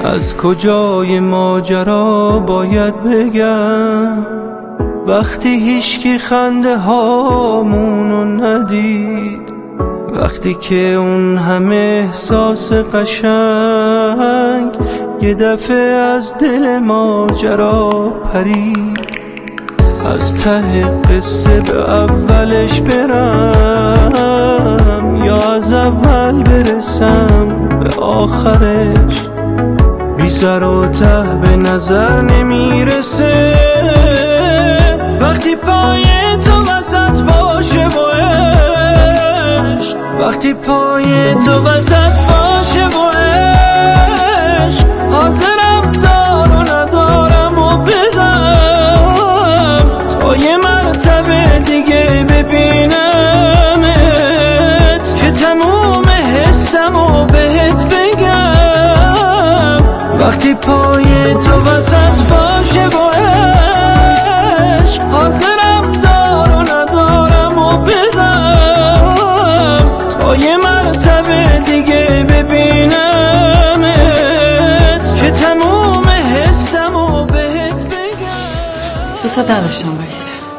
از کجای ماجرا باید بگم وقتی هیچکی خنده هامونو ندید، وقتی که اون همه احساس قشنگ یه دفعه از دل ماجرا پرید. از ته قصه به اولش برم یا از اول برسم به آخرش، بی سر و ته به نظر نمیرسه. وقتی پای تو وسط باشه و عشق، وقتی پای تو وسط باشه و عشق، حاضرم دار و ندارم و بدم تا یه مرتبه دیگه ببینمت که تموم حسم و بهت بگم. وقتی پای تو وسط باشه و عشق، حاضرم دار و ندارم و بدم تا یه مرتبه دیگه ببینمت که تموم حسم و بهت بگم. دوست نداشتم بگید.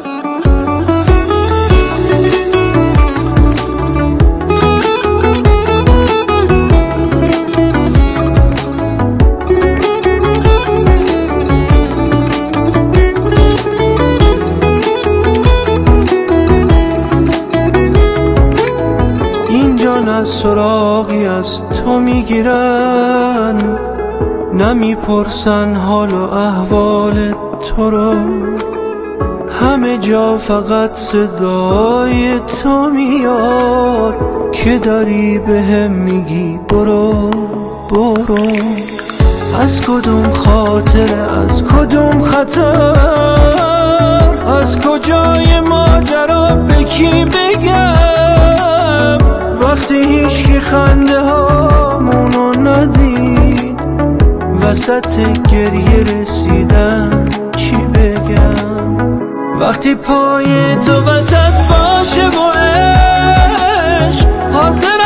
نه سراغی از تو میگیرن، نمیپرسن حال و احوال تو رو، همه جا فقط صدای تو میاد که داری بهم میگی برو برو. از کدوم خاطره، از کدوم خطر، از کجای ماجرا به کی بگم وقتی هیچکی خنده هامونو ندید، وسط گریه رسیدن چی بگم. وقتی پای تو وسط باشه و عشق، حاضر